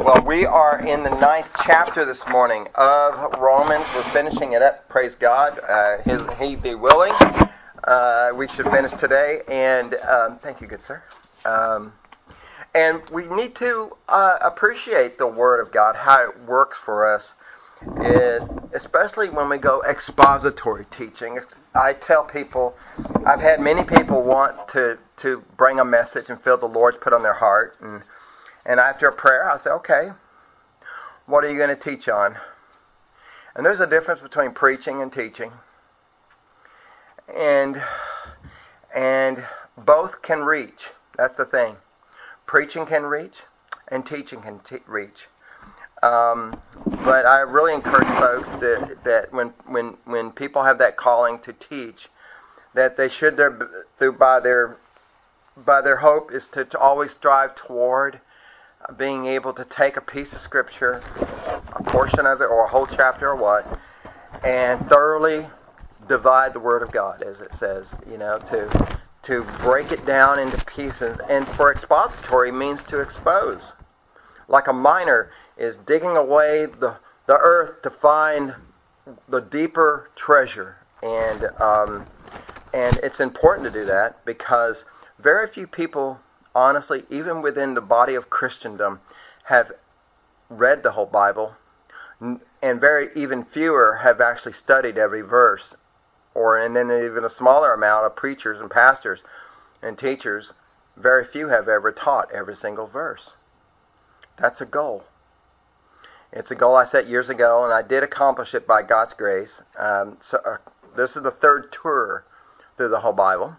Well, we are in the 9th chapter this morning of Romans. We're finishing it up. Praise God. He be willing. We should finish today. And thank you, good sir. And we need to appreciate the Word of God, how it works for us, especially when we go expository teaching. I tell people, I've had many people want to bring a message and feel the Lord's put on their heart. And after a prayer, I say, okay, what are you going to teach on? And there's a difference between preaching and teaching. And both can reach. That's the thing. Preaching can reach, and teaching can reach. But I really encourage folks that when people have that calling to teach, that they should, by their hope, is to always strive toward being able to take a piece of Scripture, a portion of it, or a whole chapter or what, and thoroughly divide the Word of God, as it says, to break it down into pieces. And for expository means to expose. Like a miner is digging away the earth to find the deeper treasure. And it's important to do that because very few people, honestly, even within the body of Christendom, have read the whole Bible, and even fewer have actually studied every verse, and then even a smaller amount of preachers and pastors and teachers, very few have ever taught every single verse. That's a goal. It's a goal I set years ago, and I did accomplish it by God's grace. This is the third tour through the whole Bible.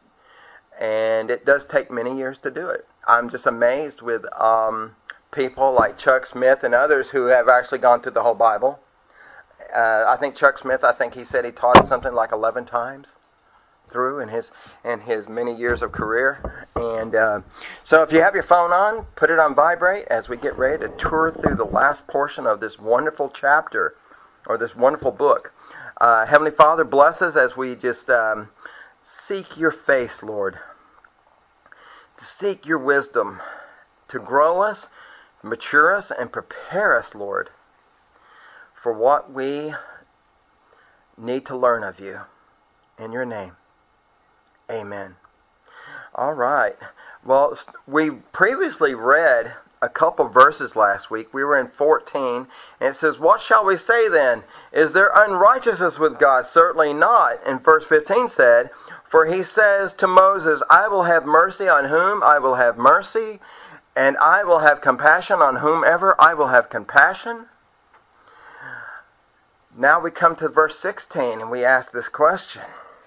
And it does take many years to do it. I'm just amazed with people like Chuck Smith and others who have actually gone through the whole Bible. I think Chuck Smith, he said he taught it something like 11 times through in his many years of career. And so if you have your phone on, put it on vibrate as we get ready to tour through the last portion of this wonderful chapter, or this wonderful book. Heavenly Father, bless us as we just seek your face, Lord, to seek your wisdom, to grow us, mature us, and prepare us, Lord, for what we need to learn of you. In your name, amen. All right. Well, we previously read a couple verses last week. We were in 14, and it says, "What shall we say then? Is there unrighteousness with God? Certainly not." And verse 15 said, "For he says to Moses, I will have mercy on whom I will have mercy, and I will have compassion on whomever I will have compassion." Now we come to verse 16, and we ask this question.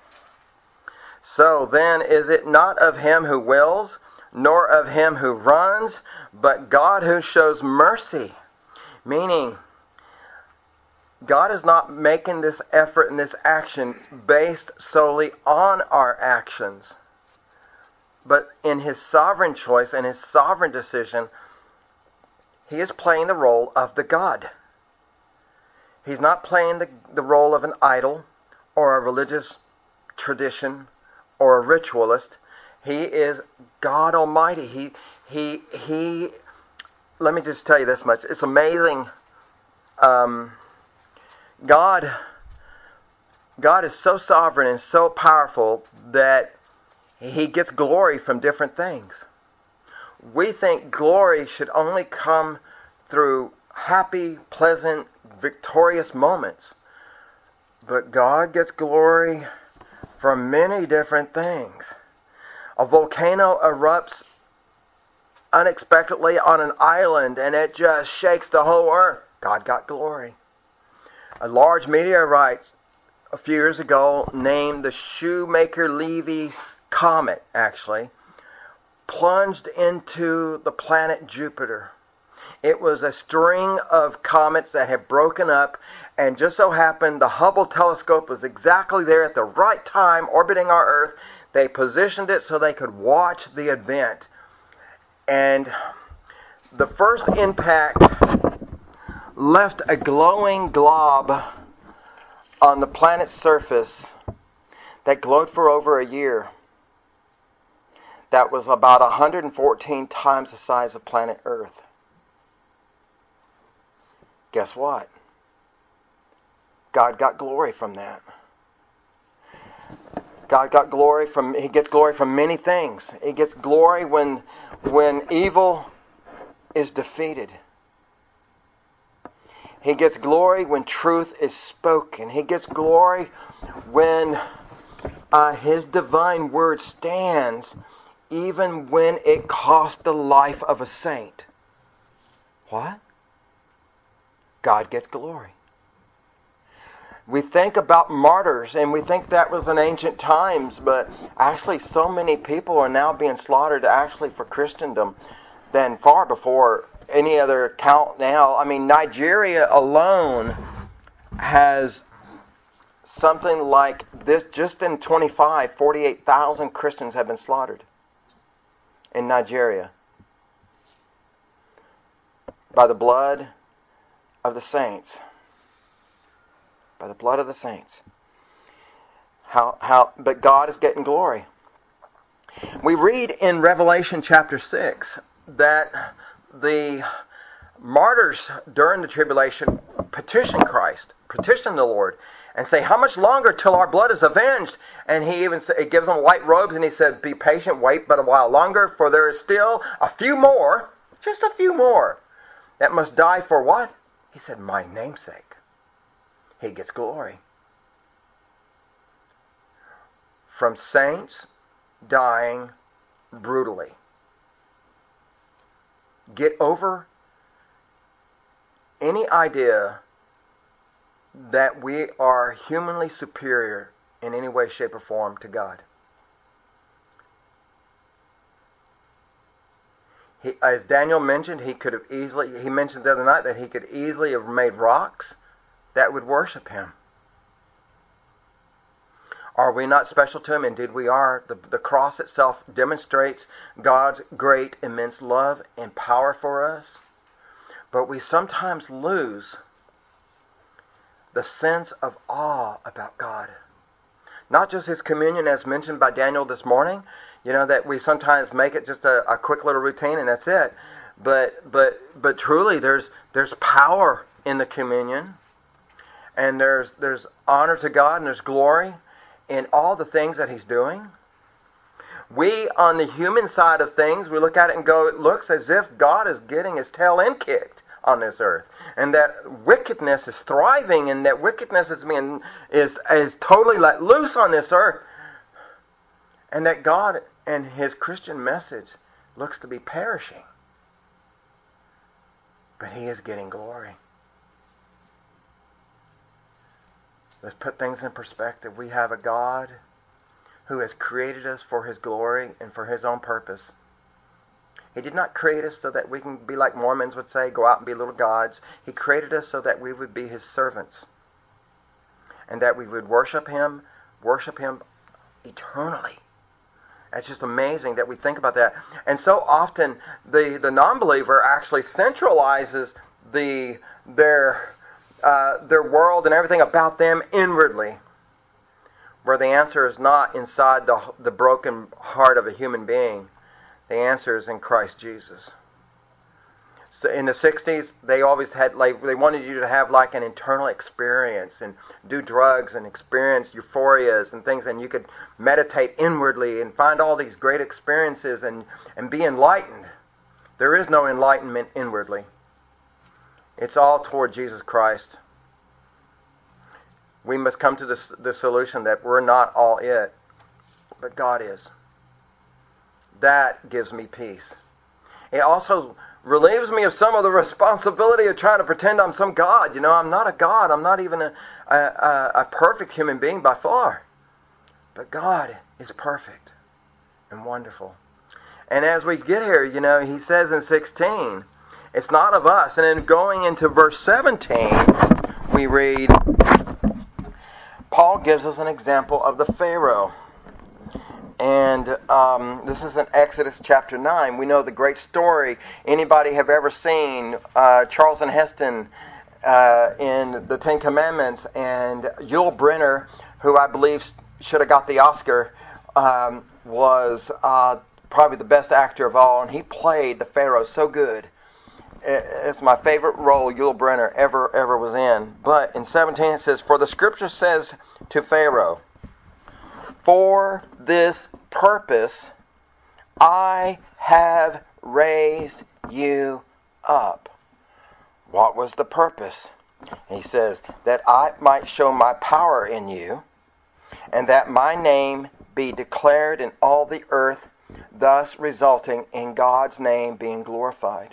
"So then is it not of him who wills, nor of him who runs, but God who shows mercy?" Meaning, God is not making this effort and this action based solely on our actions, but in His sovereign choice and His sovereign decision, He is playing the role of the God. He's not playing the role of an idol or a religious tradition or a ritualist. He is God Almighty. He. Let me just tell you this much. It's amazing. God is so sovereign and so powerful that He gets glory from different things. We think glory should only come through happy, pleasant, victorious moments. But God gets glory from many different things. A volcano erupts unexpectedly on an island and it just shakes the whole earth. God got glory. A large meteorite a few years ago named the Shoemaker-Levy Comet, actually, plunged into the planet Jupiter. It was a string of comets that had broken up, and just so happened the Hubble telescope was exactly there at the right time, orbiting our Earth. They positioned it so they could watch the event. And the first impact left a glowing glob on the planet's surface that glowed for over a year. That was about 114 times the size of planet Earth. guess what? God got glory from that. He gets glory from many things. He gets glory when evil is defeated. He gets glory when truth is spoken. He gets glory when His divine word stands, even when it cost the life of a saint. What? God gets glory. We think about martyrs, and we think that was in ancient times, but actually so many people are now being slaughtered actually for Christendom than far before any other count now. I mean, Nigeria alone has something like this. Just in 48,000 Christians have been slaughtered in Nigeria by the blood of the saints. By the blood of the saints. But God is getting glory. We read in Revelation chapter 6 that the martyrs during the tribulation petition Christ, petition the Lord, and say, how much longer till our blood is avenged? And He gives them white robes, and He said, be patient, wait but a while longer, for there is still a few more, just a few more, that must die for what? He said, my name's sake. He gets glory. From saints dying brutally. Get over any idea that we are humanly superior in any way, shape, or form to God. As Daniel mentioned, he mentioned the other night that he could easily have made rocks that would worship Him. Are we not special to Him? Indeed we are. The cross itself demonstrates God's great, immense love and power for us. But we sometimes lose the sense of awe about God. Not just His communion as mentioned by Daniel this morning, that we sometimes make it just a quick little routine and that's it. But truly there's power in the communion. And there's honor to God and there's glory in all the things that He's doing. We, on the human side of things, we look at it and go, it looks as if God is getting His tail end kicked on this earth. And that wickedness is thriving and that wickedness is totally let loose on this earth. And that God and His Christian message looks to be perishing. But He is getting glory. Let's put things in perspective. We have a God who has created us for His glory and for His own purpose. He did not create us so that we can be like Mormons would say, go out and be little gods. He created us so that we would be His servants. And that we would worship Him eternally. It's just amazing that we think about that. And so often the non-believer actually centralizes their world and everything about them inwardly, where the answer is not inside the broken heart of a human being. The answer is in Christ Jesus. So in the 60s, they always had they wanted you to have like an internal experience and do drugs and experience euphorias and things, and you could meditate inwardly and find all these great experiences and be enlightened. There is no enlightenment inwardly. It's all toward Jesus Christ. We must come to the solution that we're not all it, but God is. That gives me peace. It also relieves me of some of the responsibility of trying to pretend I'm some God. I'm not a God. I'm not even a perfect human being by far. But God is perfect and wonderful. And as we get here, He says in 16, it's not of us. And then going into verse 17, we read, Paul gives us an example of the Pharaoh. And this is in Exodus chapter 9. We know the great story. Anybody have ever seen Charlton Heston in the Ten Commandments, and Yul Brynner, who I believe should have got the Oscar, was probably the best actor of all, and he played the Pharaoh so good. it's my favorite role Yul Brynner ever was in. But in 17 it says, "For the Scripture says to Pharaoh, for this purpose I have raised you up." What was the purpose? He says, "that I might show my power in you, and that my name be declared in all the earth, thus resulting in God's name being glorified."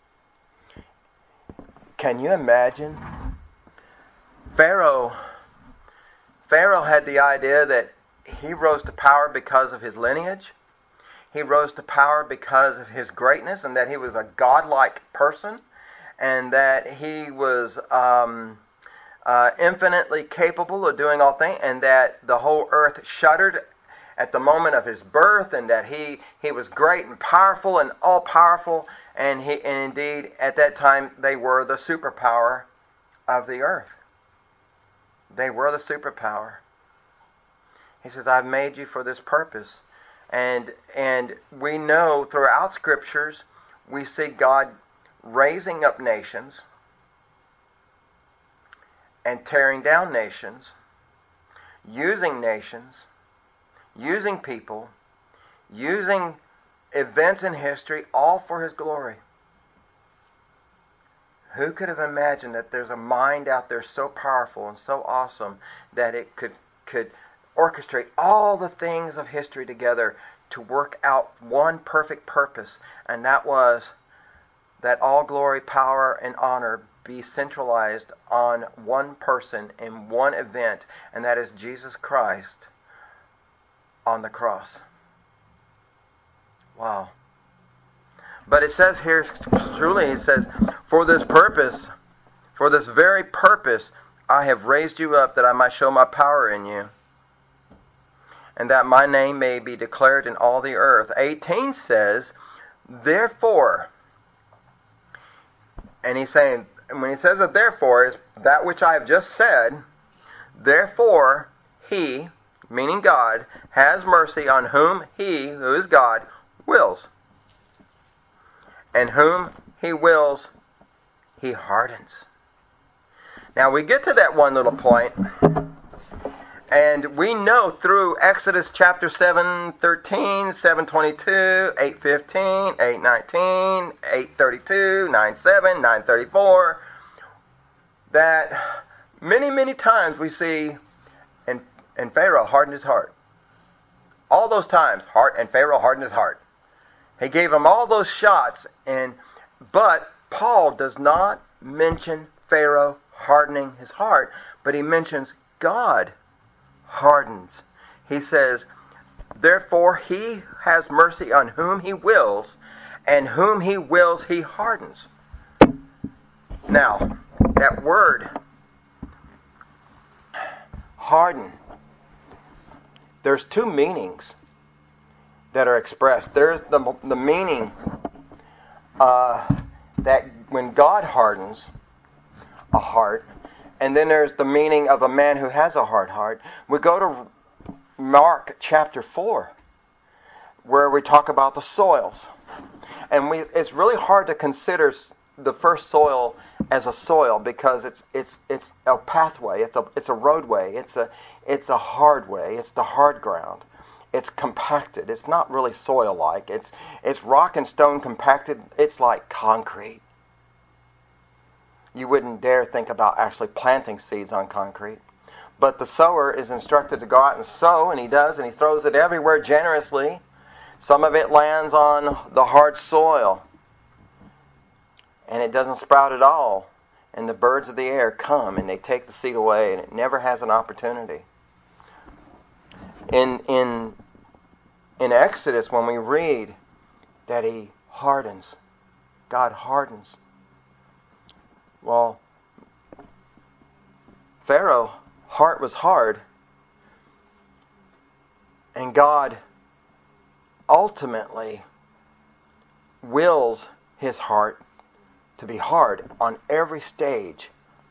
Can you imagine? Pharaoh had the idea that he rose to power because of his lineage. He rose to power because of his greatness, and that he was a godlike person, and that he was infinitely capable of doing all things, and that the whole earth shuddered at the moment of his birth, and that he was great and powerful and all powerful, and indeed at that time they were the superpower of the earth. They were the superpower. He says, "I've made you for this purpose." And we know throughout Scriptures, we see God raising up nations and tearing down nations, using people, using events in history, all for His glory. Who could have imagined that there's a mind out there so powerful and so awesome that it could orchestrate all the things of history together to work out one perfect purpose, and that was that all glory, power, and honor be centralized on one person in one event, and that is Jesus Christ on the cross. Wow. But it says here, truly, it says, "For this purpose, for this very purpose, I have raised you up, that I might show my power in you, and that my name may be declared in all the earth." 18 says, "Therefore," and he's saying, and when he says that therefore, is that which I have just said, "Therefore He," meaning God, "has mercy on whom He," who is God, "wills. And whom He wills, He hardens." Now we get to that one little point, and we know through Exodus chapter 7:13, 7:22, 8:15, 8:19, 8:32, 9:7, 9:34, that many times we see, and Pharaoh hardened his heart. All those times, and Pharaoh hardened his heart. He gave him all those shots, but Paul does not mention Pharaoh hardening his heart, but he mentions God hardens. He says, "Therefore He has mercy on whom He wills, and whom He wills He hardens." Now, that word harden, there's two meanings that are expressed. There's the meaning that when God hardens a heart, and then there's the meaning of a man who has a hard heart. We go to Mark chapter 4, where we talk about the soils. And it's really hard to consider the first soil as a soil, because it's a pathway, it's a roadway, it's a hard way, it's the hard ground. It's compacted. It's not really soil-like. It's rock and stone compacted. It's like concrete. You wouldn't dare think about actually planting seeds on concrete. But the sower is instructed to go out and sow, and he does, and he throws it everywhere generously. Some of it lands on the hard soil, and it doesn't sprout at all. And the birds of the air come, and they take the seed away, and it never has an opportunity. In Exodus, when we read that He hardens, God hardens. Well, Pharaoh's heart was hard, and God ultimately wills His heart to be hard on every stage.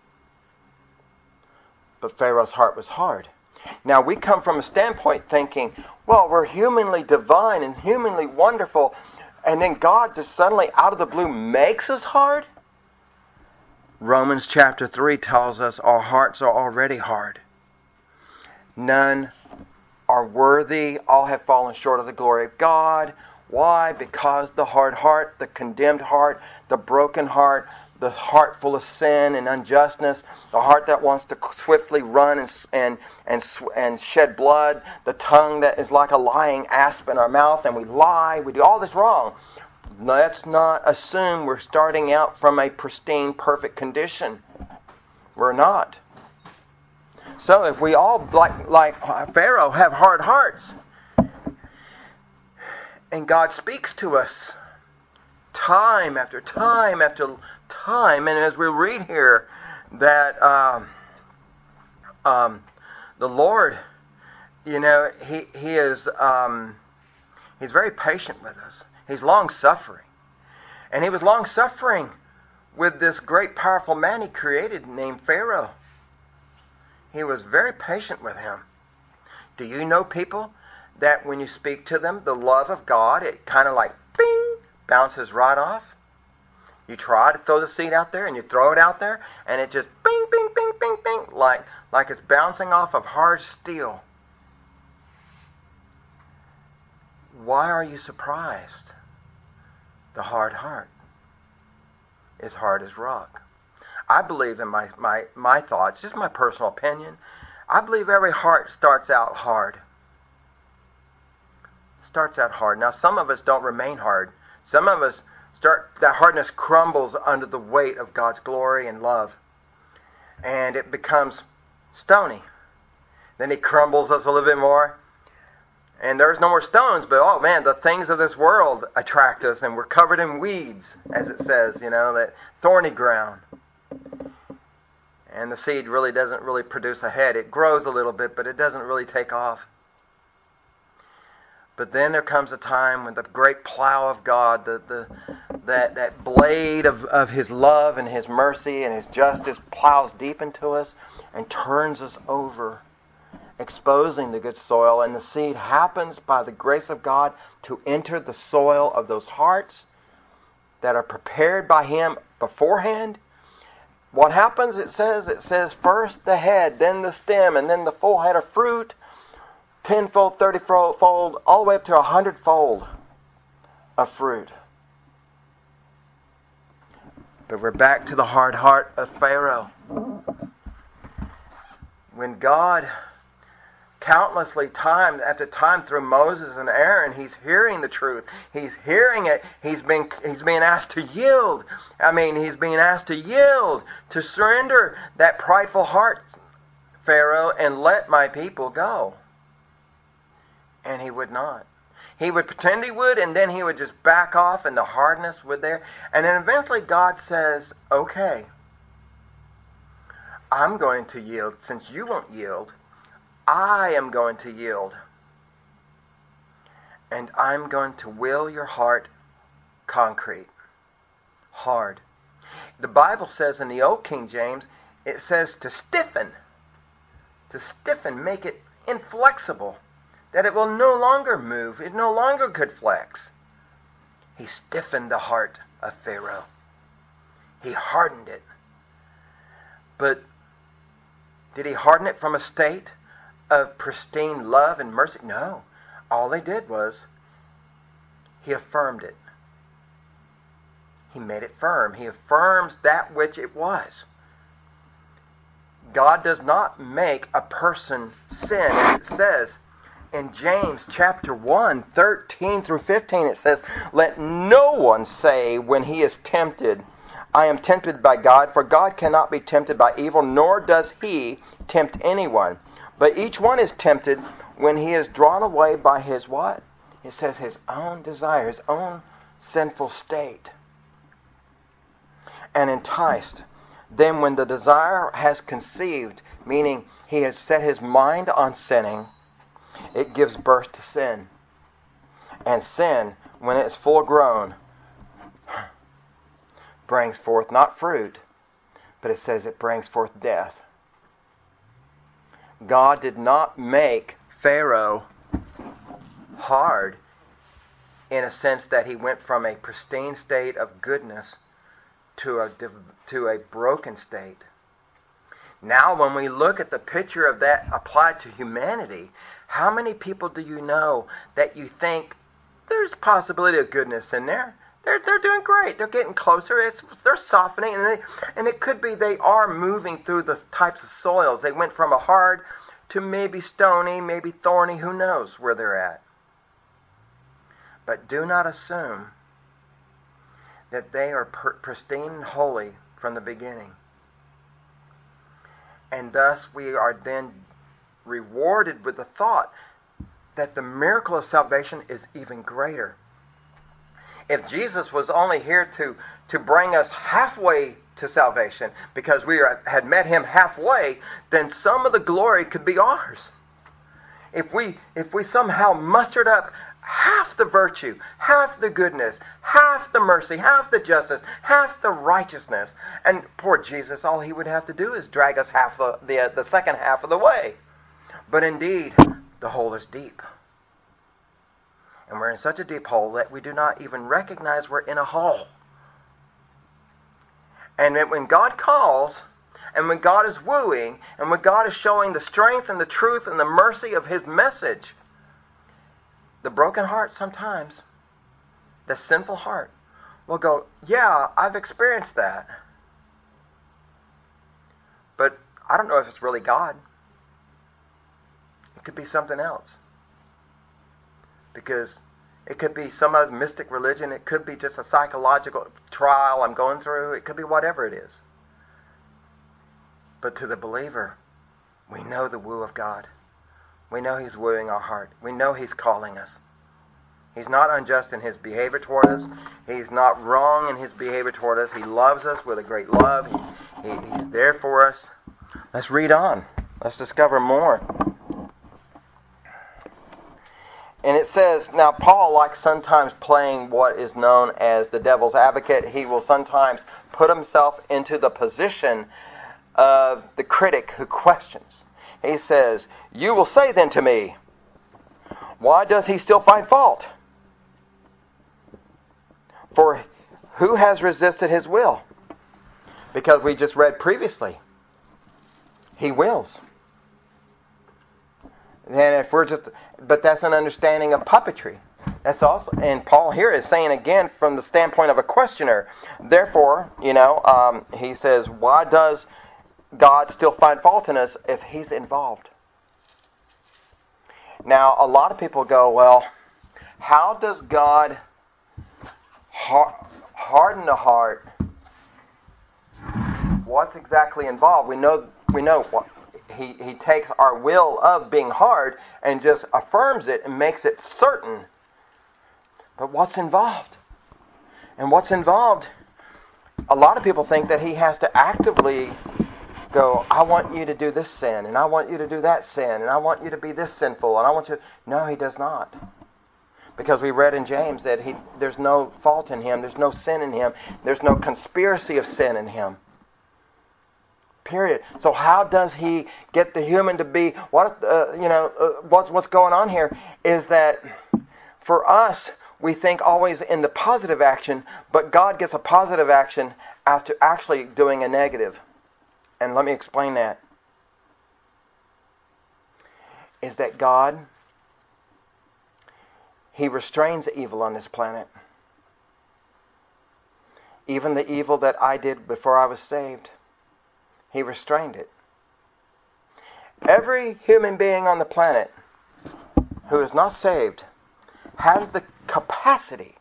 But Pharaoh's heart was hard. Now, we come from a standpoint thinking, well, we're humanly divine and humanly wonderful. And then God just suddenly, out of the blue, makes us hard? Romans chapter 3 tells us our hearts are already hard. None are worthy. All have fallen short of the glory of God. Why? Because the hard heart, the condemned heart, the broken heart, the heart full of sin and unjustness, the heart that wants to swiftly run and shed blood, the tongue that is like a lying asp in our mouth, and we lie, we do all this wrong. Let's not assume we're starting out from a pristine, perfect condition. We're not. So if we all, like Pharaoh, have hard hearts, and God speaks to us time after time after time, and as we read here that the Lord, He is He's very patient with us. He's long-suffering. And He was long-suffering with this great, powerful man He created named Pharaoh. He was very patient with him. Do you know people that when you speak to them, the love of God, it kind of like, bing, bounces right off? You try to throw the seed out there and you throw it out there and it just bing, bing, bing, bing, bing, like it's bouncing off of hard steel. Why are you surprised? The hard heart is hard as rock. I believe in my thoughts, just my personal opinion. I believe every heart starts out hard. Now, some of us don't remain hard. Some of us that hardness crumbles under the weight of God's glory and love. And it becomes stony. Then He crumbles us a little bit more. And there's no more stones, but oh man, the things of this world attract us, and we're covered in weeds, as it says, that thorny ground. And the seed really doesn't really produce a head. It grows a little bit, but it doesn't really take off. But then there comes a time when the great plow of God, that blade of His love and His mercy and His justice plows deep into us and turns us over, exposing the good soil. And the seed happens by the grace of God to enter the soil of those hearts that are prepared by Him beforehand. What happens, it says first the head, then the stem, and then the full head of fruit, 10-fold, 30-fold, all the way up to 100-fold of fruit. But we're back to the hard heart of Pharaoh. When God, countlessly time after time through Moses and Aaron, He's hearing the truth. He's hearing it. He's being asked to yield. He's being asked to yield, to surrender that prideful heart, Pharaoh, and let my people go. And He would not. He would pretend He would, and then He would just back off, and the hardness would there. And then eventually God says, okay, I'm going to yield. Since you won't yield, I am going to yield. And I'm going to will your heart concrete, hard. The Bible says in the Old King James, it says to stiffen, make it inflexible, that it will no longer move, it no longer could flex. He stiffened the heart of Pharaoh. He hardened it. But did He harden it from a state of pristine love and mercy? No. All He did was He affirmed it. He made it firm. He affirms that which it was. God does not make a person sin. As it says in James chapter 1, 13 through 15, it says, let no one say when he is tempted, I am tempted by God, for God cannot be tempted by evil, nor does He tempt anyone. But each one is tempted when he is drawn away by his what? It says his own desire, his own sinful state, and enticed. Then when the desire has conceived, meaning he has set his mind on sinning, it gives birth to sin. And sin, when it is full grown, brings forth not fruit, but it says it brings forth death. God did not make Pharaoh hard in a sense that he went from a pristine state of goodness to a broken state. Now, when we look at the picture of that applied to humanity, how many people do you know that you think there's possibility of goodness in there? They're doing great. They're getting closer. They're softening, and it could be they are moving through the types of soils. They went from a hard to maybe stony, maybe thorny. Who knows where they're at? But do not assume that they are pristine and holy from the beginning. And thus we are then rewarded with the thought that the miracle of salvation is even greater. If Jesus was only here to bring us halfway to salvation because we had met him halfway, then some of the glory could be ours. If we somehow mustered up half the virtue, half the goodness, half the mercy, half the justice, half the righteousness, and poor Jesus, all he would have to do is drag us half the second half of the way. But indeed, the hole is deep. And we're in such a deep hole that we do not even recognize we're in a hole. And when God calls, and when God is wooing, and when God is showing the strength and the truth and the mercy of his message, the broken heart sometimes, the sinful heart, will go, yeah, I've experienced that. But I don't know if it's really God. It could be something else. Because it could be some other mystic religion. It could be just a psychological trial I'm going through. It could be whatever it is. But to the believer, we know the woo of God. We know he's wooing our heart. We know he's calling us. He's not unjust in his behavior toward us. He's not wrong in his behavior toward us. He loves us with a great love. He's there for us. Let's read on. Let's discover more. And it says, now Paul likes sometimes playing what is known as the devil's advocate. He will sometimes put himself into the position of the critic who questions. He says, you will say then to me, why does he still find fault? For who has resisted his will? Because we just read previously, he wills. And if we're just, but that's an understanding of puppetry. That's also, and Paul here is saying again from the standpoint of a questioner. Therefore, he says, why does God still find fault in us if he's involved? Now, a lot of people go, well, how does God harden the heart? What's exactly involved? We know what. He takes our will of being hard and just affirms it and makes it certain. But what's involved? And what's involved, a lot of people think that he has to actively go, I want you to do this sin, and I want you to do that sin, and I want you to be this sinful, and I want you... No, he does not. Because we read in James that there's no fault in him, there's no sin in him, there's no conspiracy of sin in him. Period. So how does he get the human to be? What's going on here is that for us, we think always in the positive action, but God gets a positive action after actually doing a negative. And let me explain that. Is that God, he restrains evil on this planet. Even the evil that I did before I was saved. He restrained it. Every human being on the planet who is not saved has the capacity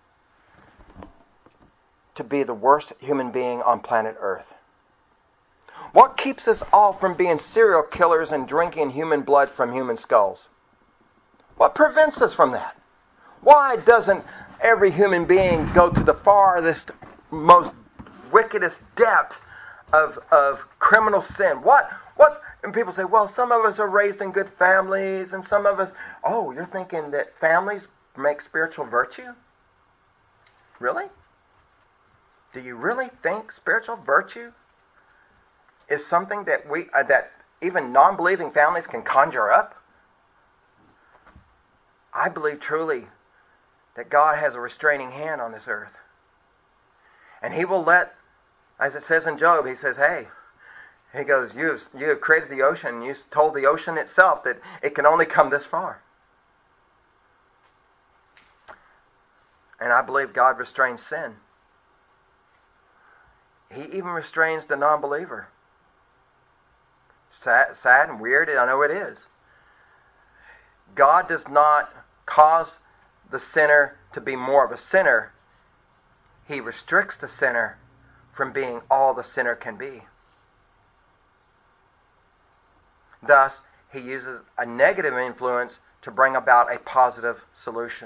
to be the worst human being on planet Earth. What keeps us all from being serial killers and drinking human blood from human skulls? What prevents us from that? Why doesn't every human being go to the farthest, most wickedest depth of criminal sin? What? And people say, well, some of us are raised in good families, and some of us... Oh, you're thinking that families make spiritual virtue? Really? Do you really think spiritual virtue is something that that even non-believing families can conjure up? I believe truly that God has a restraining hand on this earth. And He will let, as it says in Job, He says, hey, He goes, you have created the ocean, and you told the ocean itself that it can only come this far. And I believe God restrains sin. He even restrains the non-believer. Sad and weird, I know it is. God does not cause the sinner to be more of a sinner. He restricts the sinner from being all the sinner can be. Thus, He uses a negative influence to bring about a positive solution.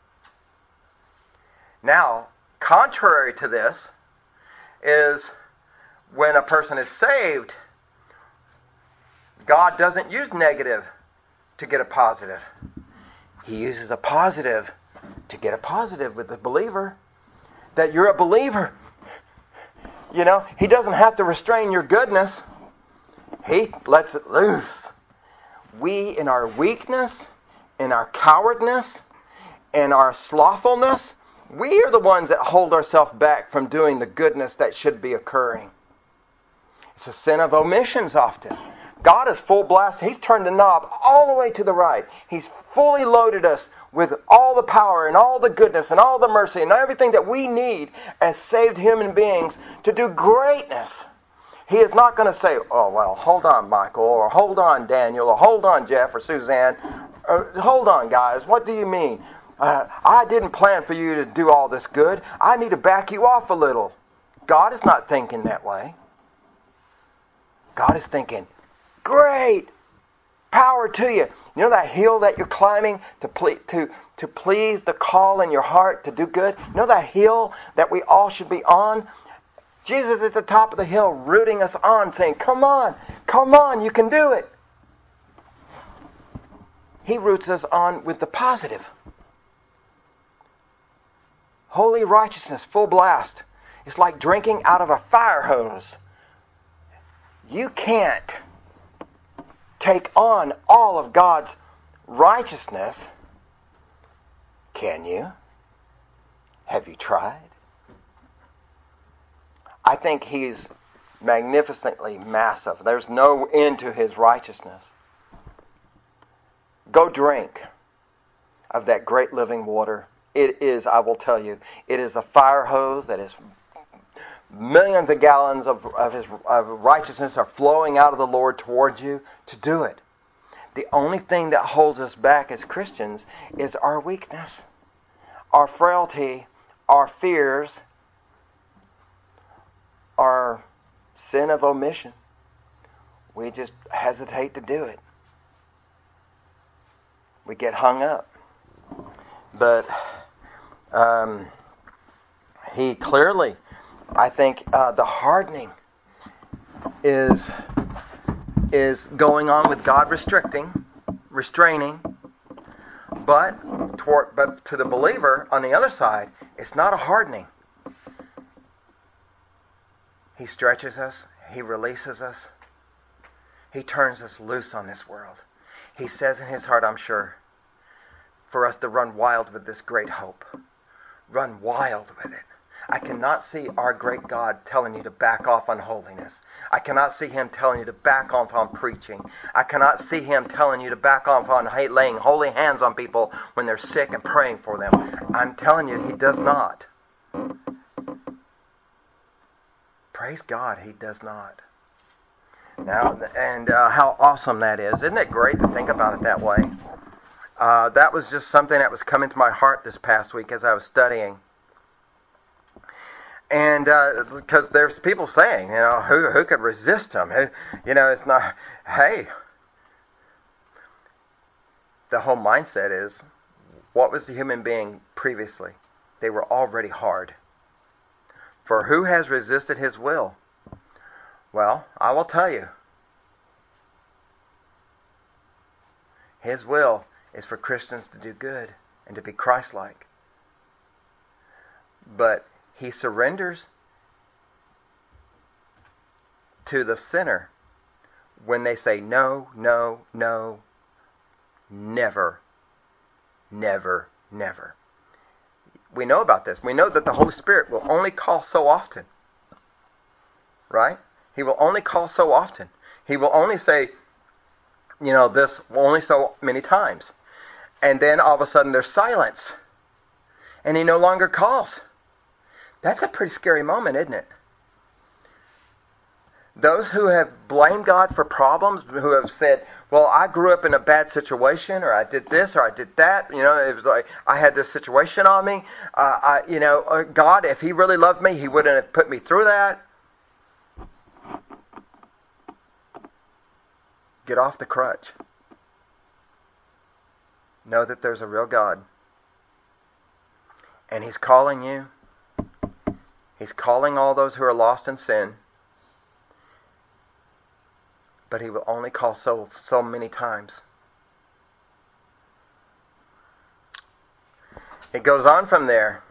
Now, contrary to this is when a person is saved, God doesn't use negative to get a positive. He uses a positive to get a positive with the believer. That you're a believer. You know, He doesn't have to restrain your goodness. He lets it loose. We, in our weakness, in our cowardness, in our slothfulness, we are the ones that hold ourselves back from doing the goodness that should be occurring. It's a sin of omissions often. God is full blast. He's turned the knob all the way to the right. He's fully loaded us with all the power and all the goodness and all the mercy and everything that we need as saved human beings to do greatness. He is not going to say, oh, well, hold on, Michael, or hold on, Daniel, or hold on, Jeff, or Suzanne, or hold on, guys, what do you mean? I didn't plan for you to do all this good. I need to back you off a little. God is not thinking that way. God is thinking, great, power to you. You know that hill that you're climbing to please the call in your heart to do good? You know that hill that we all should be on? Jesus is at the top of the hill rooting us on, saying, come on, you can do it. He roots us on with the positive. Holy righteousness, full blast. It's like drinking out of a fire hose. You can't take on all of God's righteousness, can you? Have you tried? I think He's magnificently massive. There's no end to His righteousness. Go drink of that great living water. It is, I will tell you, it is a fire hose that is millions of gallons of righteousness are flowing out of the Lord towards you to do it. The only thing that holds us back as Christians is our weakness, our frailty, our fears, our sin of omission. We just hesitate to do it. We get hung up. But He clearly, I think, the hardening is going on with God restraining, but to the believer on the other side, it's not a hardening. He stretches us, He releases us, He turns us loose on this world. He says in His heart, I'm sure, for us to run wild with this great hope. Run wild with it. I cannot see our great God telling you to back off on holiness. I cannot see Him telling you to back off on preaching. I cannot see Him telling you to back off on laying holy hands on people when they're sick and praying for them. I'm telling you, He does not. Praise God, He does not. Now, and how awesome that is. Isn't it great to think about it that way? That was just something that was coming to my heart this past week as I was studying. And because there's people saying, who could resist Him? It's not, hey. The whole mindset is, what was the human being previously? They were already hard. For who has resisted His will? Well, I will tell you. His will is for Christians to do good and to be Christ-like. But He surrenders to the sinner when they say no, no, no, never, never, never. We know about this. We know that the Holy Spirit will only call so often. Right? He will only call so often. He will only say, this only so many times. And then all of a sudden there's silence. And he no longer calls. That's a pretty scary moment, isn't it? Those who have blamed God for problems, who have said, well, I grew up in a bad situation, or I did this, or I did that. It was like I had this situation on me. God, if He really loved me, He wouldn't have put me through that. Get off the crutch. Know that there's a real God. And He's calling you. He's calling all those who are lost in sin. But He will only call so many times. It goes on from there.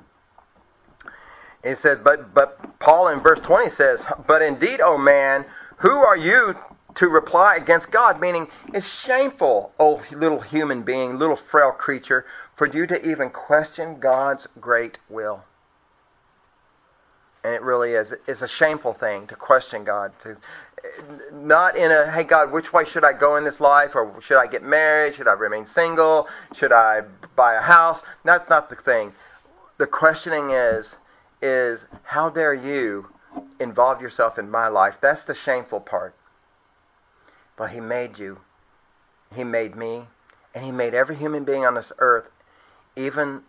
It says, but Paul in verse 20 says, but indeed, O man, who are you to reply against God? Meaning, it's shameful, oh little human being, little frail creature, for you to even question God's great will. And it really is. It's a shameful thing to question God. Not in a, hey God, which way should I go in this life? Or should I get married? Should I remain single? Should I buy a house? That's not the thing. The questioning is how dare you involve yourself in my life? That's the shameful part. But He made you. He made me. And He made every human being on this earth, even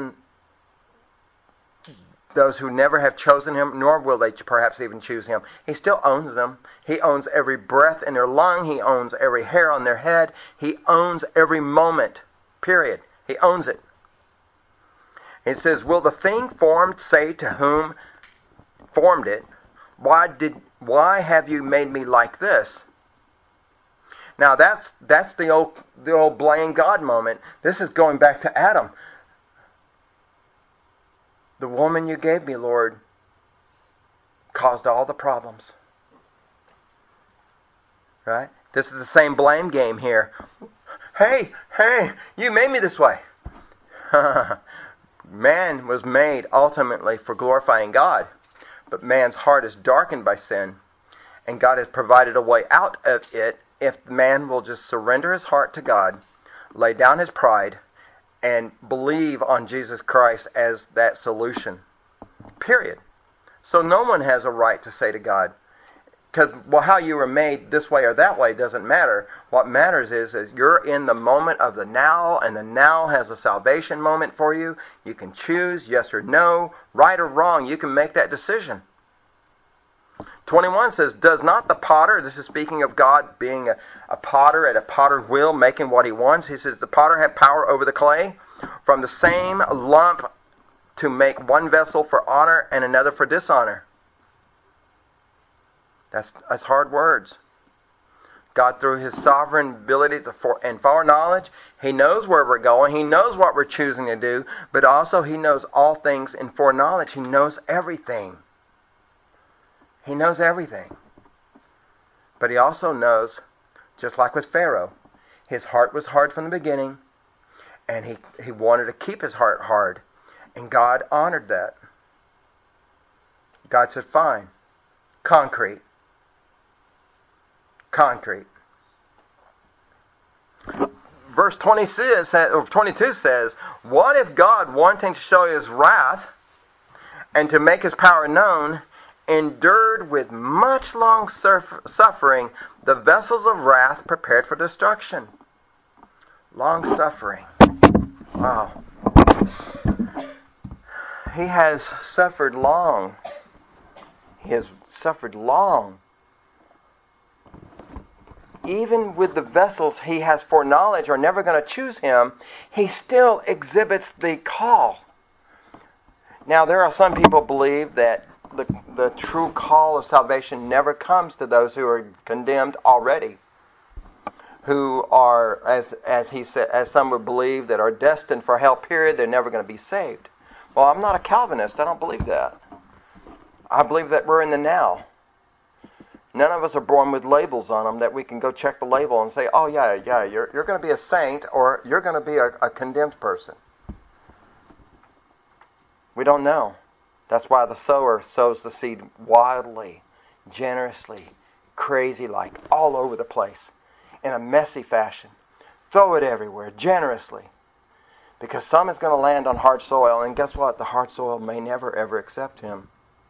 those who never have chosen Him, nor will they perhaps even choose Him. He still owns them. He owns every breath in their lung. He owns every hair on their head. He owns every moment. Period. He owns it. It says, will the thing formed say to whom formed it, why have you made me like this? Now that's the old blame God moment. This is going back to Adam. The woman you gave me, Lord, caused all the problems. Right? This is the same blame game here. Hey, you made me this way. Man was made ultimately for glorifying God. But man's heart is darkened by sin. And God has provided a way out of it if man will just surrender his heart to God, lay down his pride, and believe on Jesus Christ as that solution. Period. So no one has a right to say to God, because how you were made this way or that way doesn't matter. What matters is you're in the moment of the now, and the now has a salvation moment for you. You can choose yes or no, right or wrong. You can make that decision. 21 says, does not the potter, this is speaking of God being a potter at a potter's wheel, making what He wants. He says, the potter have power over the clay from the same lump to make one vessel for honor and another for dishonor. That's hard words. God, through His sovereign ability and foreknowledge, He knows where we're going. He knows what we're choosing to do, but also He knows all things in foreknowledge. He knows everything. He knows everything. But He also knows, just like with Pharaoh, his heart was hard from the beginning, and he wanted to keep his heart hard. And God honored that. God said, fine. Concrete. Verse 22 says, what if God, wanting to show His wrath and to make His power known, endured with much long suffering the vessels of wrath prepared for destruction? Long suffering. Wow. He has suffered long. He has suffered long. Even with the vessels He has foreknowledge are never going to choose Him, He still exhibits the call. Now, there are some people believe that the true call of salvation never comes to those who are condemned already, who are, as he said, as some would believe, that are destined for hell. Period. They're never going to be saved. Well, I'm not a Calvinist. I don't believe that. I believe that we're in the now. None of us are born with labels on them that we can go check the label and say, oh yeah, you're going to be a saint, or you're going to be a condemned person. We don't know. That's why the sower sows the seed wildly, generously, crazy-like, all over the place, in a messy fashion. Throw it everywhere, generously. Because some is going to land on hard soil, and guess what? The hard soil may never, ever accept him.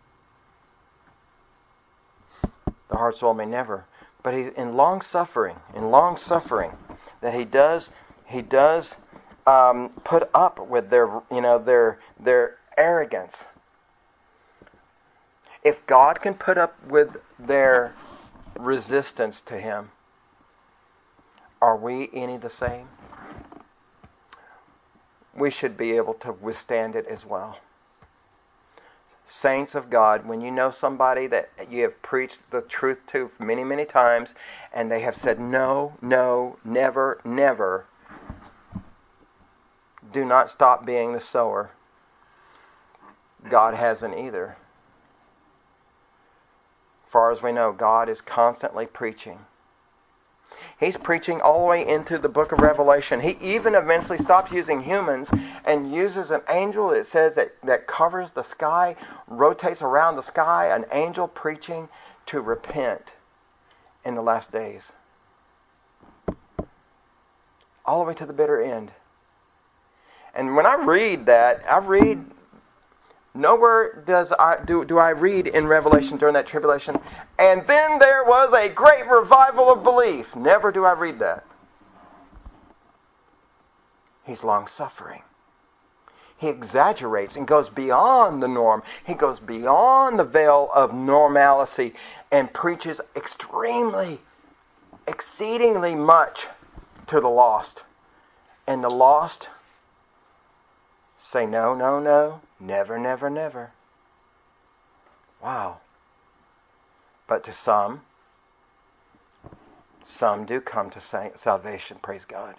The hard soil may never. But he's in long suffering, that he does put up with their arrogance. If God can put up with their resistance to him, are we any the same? We should be able to withstand it as well. Saints of God, when you know somebody that you have preached the truth to many, many times, and they have said no, no, never, never, do not stop being the sower. God hasn't either. As far as we know, God is constantly preaching. He's preaching all the way into the book of Revelation. He even eventually stops using humans and uses an angel, it says, that covers the sky, rotates around the sky, an angel preaching to repent in the last days. All the way to the bitter end. And when I read that, nowhere do I read in Revelation during that tribulation, and then there was a great revival of belief. Never do I read that. He's long-suffering. He exaggerates and goes beyond the norm. He goes beyond the veil of normalcy and preaches exceedingly much to the lost. And the lost say no, no, no, never, never, never. Wow. But to some do come to salvation, praise God.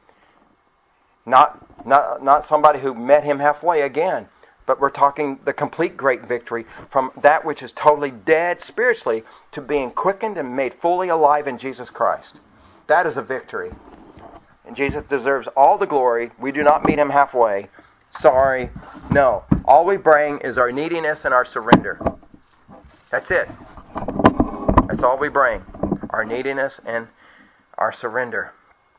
Not somebody who met him halfway again, but we're talking the complete great victory from that which is totally dead spiritually to being quickened and made fully alive in Jesus Christ. That is a victory. And Jesus deserves all the glory. We do not meet him halfway. Sorry. No. All we bring is our neediness and our surrender. That's it. That's all we bring. Our neediness and our surrender.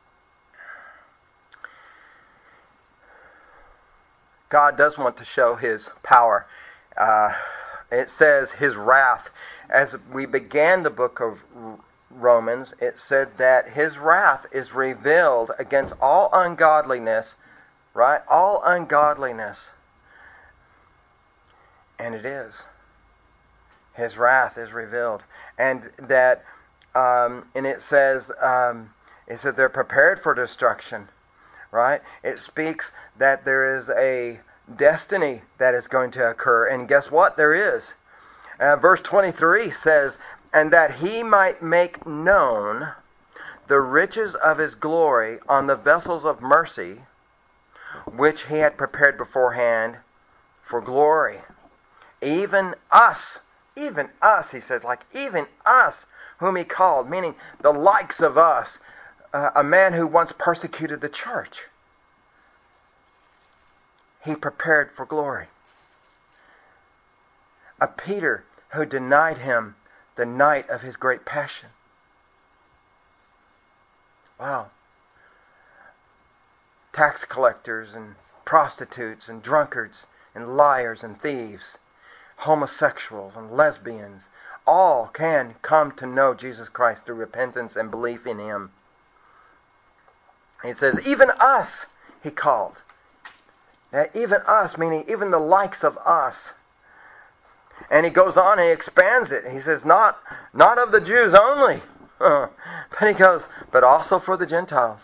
God does want to show his power. It says his wrath. As we began the book of Romans, it said that his wrath is revealed against all ungodliness, right? All ungodliness. And it is. His wrath is revealed. And that, and it says they're prepared for destruction, right? It speaks that there is a destiny that is going to occur. And guess what? There is. Verse 23 says, and that he might make known the riches of his glory on the vessels of mercy, which he had prepared beforehand for glory. Even us, he says, like even us whom he called, meaning the likes of us, a man who once persecuted the church, he prepared for glory. A Peter who denied him the night of his great passion. Wow. Tax collectors and prostitutes and drunkards and liars and thieves, homosexuals and lesbians, all can come to know Jesus Christ through repentance and belief in him. He says, even us, he called. Now, even us, meaning even the likes of us. And he goes on and he expands it. He says, not of the Jews only. But he goes, but also for the Gentiles.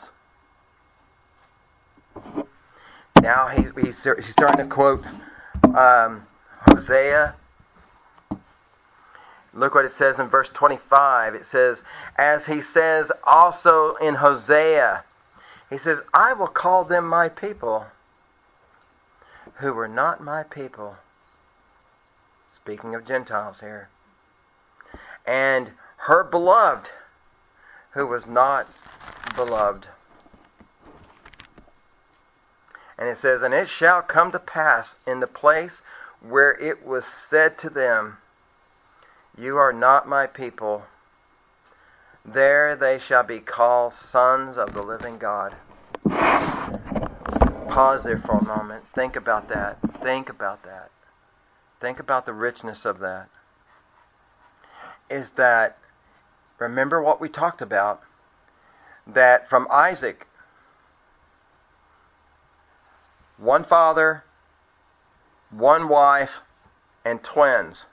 Now he's starting to quote Hosea. Look what it says in verse 25. It says, as he says also in Hosea, he says, I will call them my people who were not my people. Speaking of Gentiles here. And her beloved who was not beloved. And it says, and it shall come to pass in the place where it was said to them, you are not my people, there they shall be called sons of the living God. Pause there for a moment. Think about that. Think about that. Think about the richness of that. Is that, remember what we talked about, that from Isaac, one father, one wife, and twins.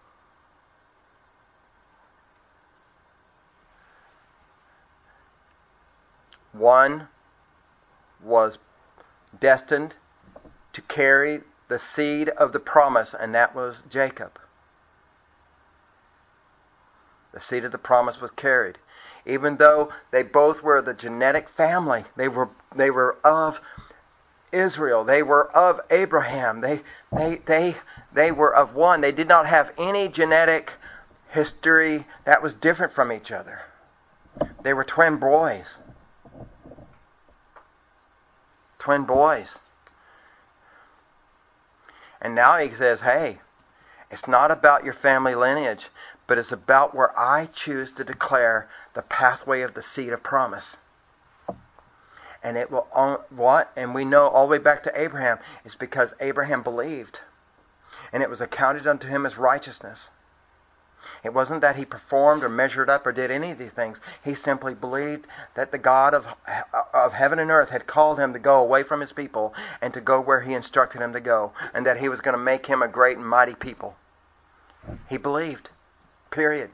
One was destined to carry the seed of the promise, and that was Jacob. The seed of the promise was carried. Even though they both were the genetic family, they were of Israel, they were of Abraham, they were of one. They did not have any genetic history that was different from each other. They were twin boys. Twin boys. And now he says, hey, it's not about your family lineage, but it's about where I choose to declare the pathway of the seed of promise. And it will, what? And we know all the way back to Abraham, it's because Abraham believed. And it was accounted unto him as righteousness. It wasn't that he performed or measured up or did any of these things. He simply believed that the God of heaven and earth had called him to go away from his people and to go where he instructed him to go. And that he was going to make him a great and mighty people. He believed. Period.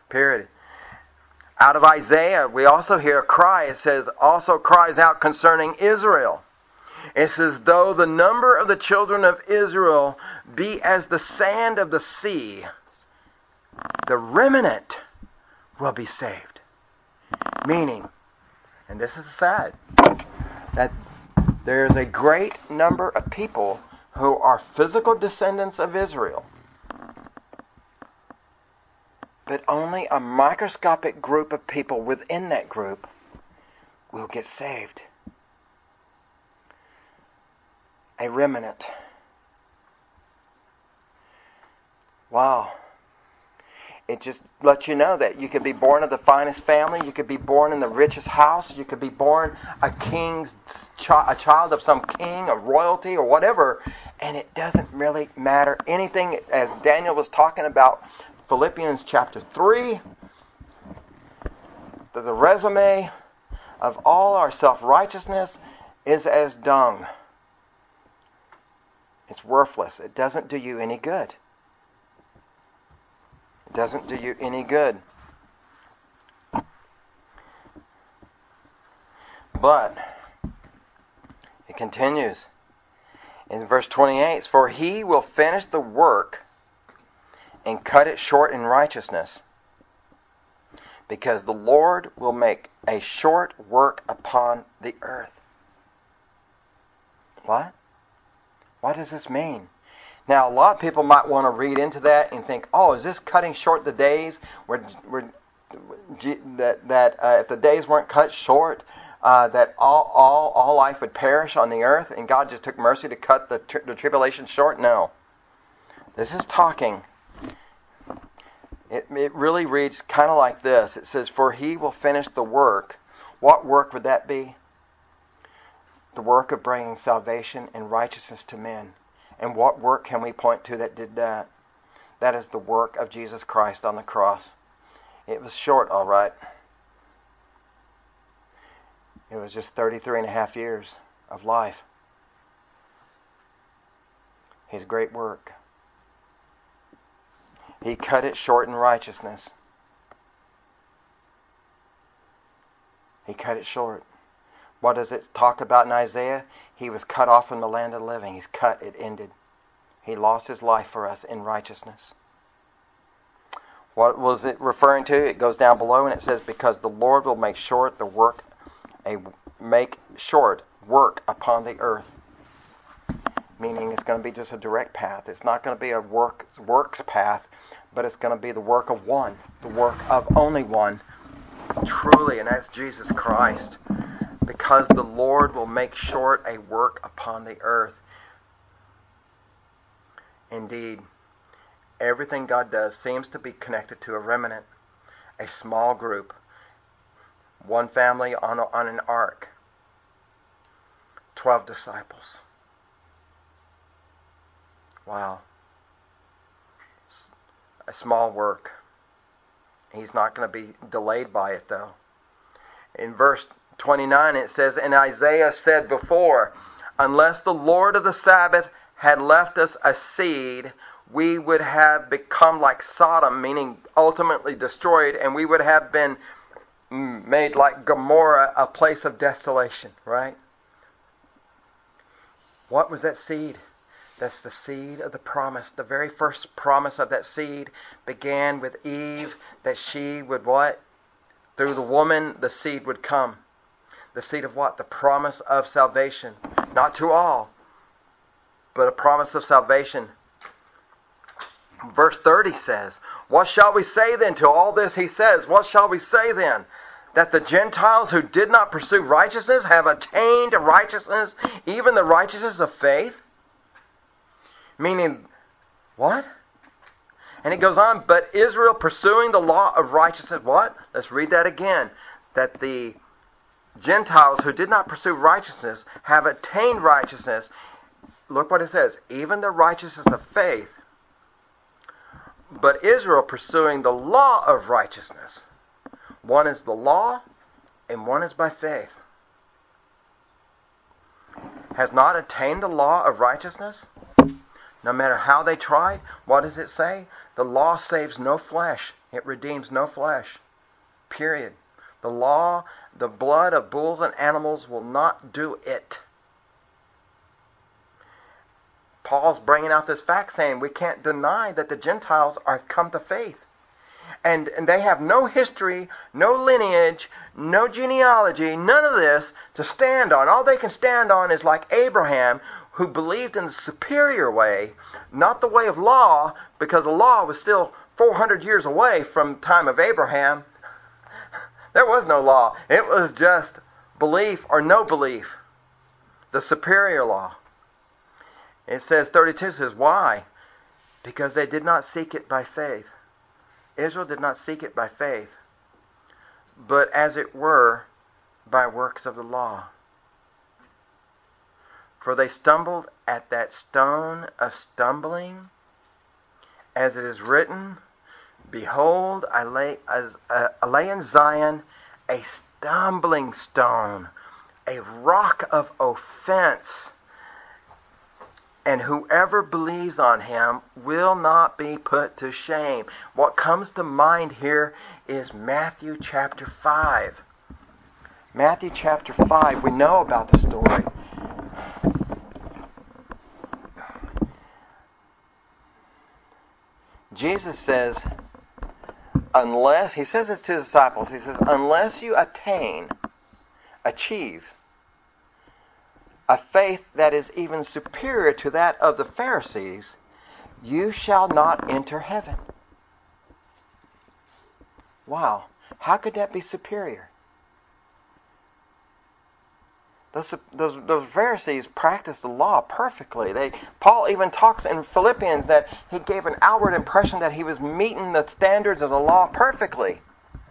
Out of Isaiah, we also hear a cry. It says, also cries out concerning Israel. It says, though the number of the children of Israel be as the sand of the sea, the remnant will be saved. Meaning, and this is sad, that there is a great number of people who are physical descendants of Israel, but only a microscopic group of people within that group will get saved. A remnant. Wow. It just lets you know that you could be born of the finest family, you could be born in the richest house, you could be born a child of some king, of royalty, or whatever, and it doesn't really matter anything. As Daniel was talking about, Philippians chapter 3, the resume of all our self-righteousness is as dung. It's worthless. It doesn't do you any good. It doesn't do you any good. But it continues in verse 28, for he will finish the work and cut it short in righteousness, because the Lord will make a short work upon the earth. What? What does this mean? Now, a lot of people might want to read into that and think, oh, is this cutting short the days if the days weren't cut short, that all life would perish on the earth, and God just took mercy to cut the tribulation short? No. This is talking. It really reads kind of like this. It says, for he will finish the work. What work would that be? The work of bringing salvation and righteousness to men. And what work can we point to that did that? That is the work of Jesus Christ on the cross. It was short, all right. It was just 33 and a half years of life. His great work. He cut it short in righteousness. He cut it short. What does it talk about in Isaiah? He was cut off from the land of the living. He's cut, it ended. He lost his life for us in righteousness. What was it referring to? It goes down below and it says, because the Lord will make short work upon the earth. Meaning it's going to be just a direct path. It's not going to be a works path, but it's going to be the work of one. The work of only one. Truly, and that's Jesus Christ. because the Lord will make short a work upon the earth. Indeed, everything God does seems to be connected to a remnant, a small group, one family on an ark, 12 disciples. Wow. A small work. He's not going to be delayed by it, though. In verse 29 it says, "And Isaiah said before, unless the Lord of the Sabbath had left us a seed, we would have become like Sodom," meaning ultimately destroyed, and we would have been made like Gomorrah, a place of desolation, right? What was that seed? That's the seed of the promise. The very first promise of that seed began with Eve, that she would what? Through the woman, the seed would come. The seed of what? The promise of salvation. Not to all, but a promise of salvation. Verse 30 says, "What shall we say then?" To all this he says, "What shall we say then? That the Gentiles who did not pursue righteousness have attained righteousness, even the righteousness of faith?" Meaning, what? And it goes on, "But Israel pursuing the law of righteousness," what? Let's read that again. "That the Gentiles who did not pursue righteousness have attained righteousness." Look what it says. "Even the righteousness of faith. But Israel pursuing the law of righteousness." One is the law and one is by faith. Has not attained the law of righteousness. No matter how they tried, what does it say? The law saves no flesh. It redeems no flesh. Period. The law, the blood of bulls and animals will not do it. Paul's bringing out this fact saying we can't deny that the Gentiles are come to faith. And they have no history, no lineage, no genealogy, none of this to stand on. All they can stand on is like Abraham, who believed in the superior way, not the way of law, because the law was still 400 years away from the time of Abraham. There was no law. It was just belief or no belief. The superior law. It says, 32 says, why? Because they did not seek it by faith. Israel did not seek it by faith, but as it were, by works of the law. For they stumbled at that stone of stumbling, as it is written, "Behold, I lay in Zion a stumbling stone, a rock of offense, and whoever believes on him will not be put to shame." What comes to mind here is Matthew chapter 5. Matthew chapter 5, we know about the story. Jesus says, he says this to his disciples, he says, unless you achieve a faith that is even superior to that of the Pharisees, you shall not enter heaven. Wow. How could that be superior? Those Pharisees practiced the law perfectly. Paul even talks in Philippians that he gave an outward impression that he was meeting the standards of the law perfectly.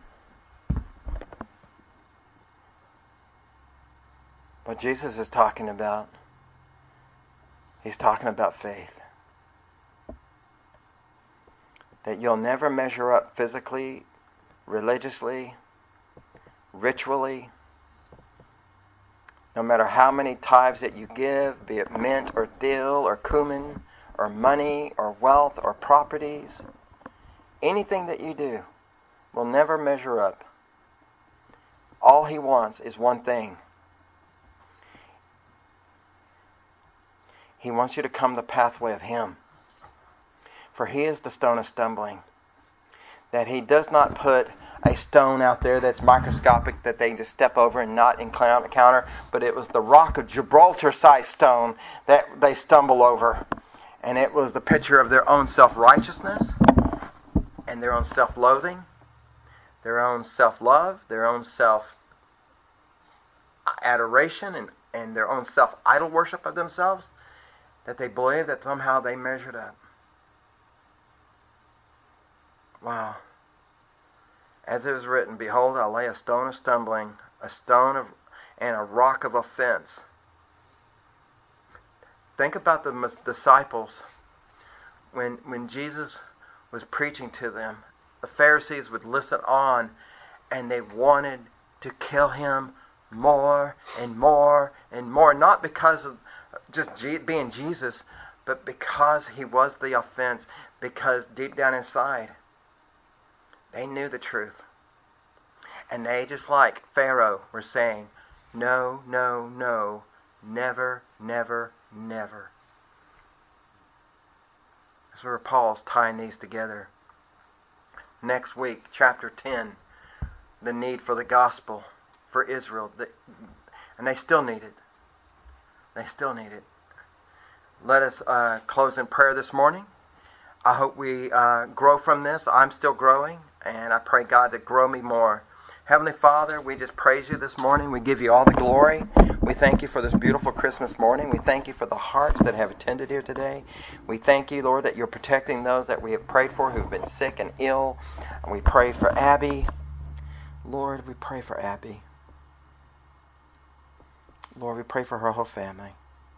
What Jesus is talking about, he's talking about faith. That you'll never measure up physically, religiously, ritually. No matter how many tithes that you give, be it mint or dill or cumin or money or wealth or properties, anything that you do will never measure up. All he wants is one thing. He wants you to come the pathway of him. For he is the stone of stumbling. That he does not put a stone out there that's microscopic that they just step over and not encounter, but it was the rock of Gibraltar-sized stone that they stumble over. And it was the picture of their own self-righteousness and their own self-loathing, their own self-love, their own self adoration and their own self-idol worship of themselves, that they believed that somehow they measured up. Wow. As it was written, behold, I'll lay a stone of stumbling, and a rock of offense. Think about the disciples when Jesus was preaching to them. The Pharisees would listen on, and they wanted to kill him more and more and more. Not because of just being Jesus, but because he was the offense. Because deep down inside, they knew the truth. And they, just like Pharaoh, were saying, no, no, no, never, never, never. That's where Paul's tying these together. Next week, chapter 10, the need for the gospel for Israel. And they still need it. They still need it. Let us close in prayer this morning. I hope we grow from this. I'm still growing, and I pray God to grow me more. Heavenly Father, we just praise you this morning. We give you all the glory. We thank you for this beautiful Christmas morning. We thank you for the hearts that have attended here today. We thank you, Lord, that you're protecting those that we have prayed for who've been sick and ill. And we pray for Abby. Lord, we pray for Abby. Lord, we pray for her whole family.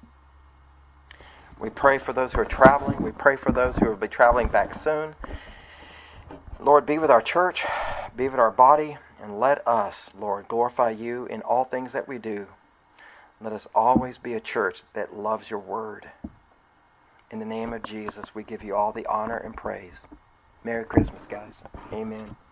We pray for those who are traveling. We pray for those who will be traveling back soon. Lord, be with our church, be with our body, and let us, Lord, glorify you in all things that we do. Let us always be a church that loves your word. In the name of Jesus, we give you all the honor and praise. Merry Christmas, guys. Amen.